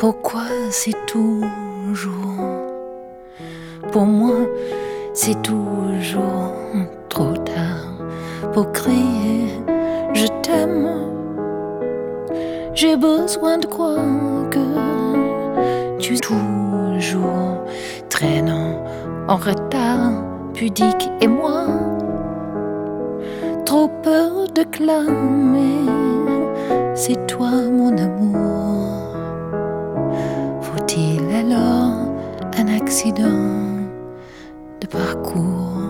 Pourquoi c'est toujours, pour moi, c'est toujours trop tard pour crier je t'aime. J'ai besoin de croire que tu es toujours traînant en retard, pudique et moi, trop peur de clamer c'est toi mon amour. Faut-il alors un accident de parcours?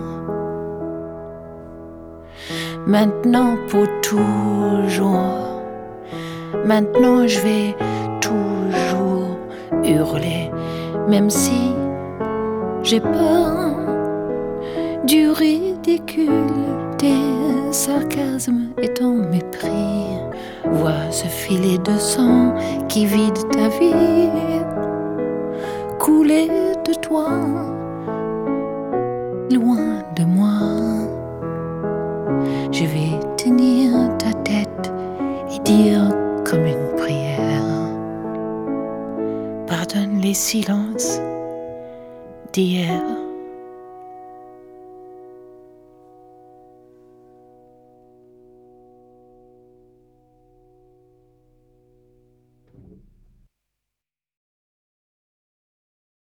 Maintenant pour toujours, maintenant je vais toujours hurler, même si j'ai peur du ridicule, des sarcasmes et ton mépris. Vois ce filet de sang qui vide ta vie, couler de toi, loin de moi. Je vais tenir ta tête et dire comme une prière: pardonne les silences d'hier.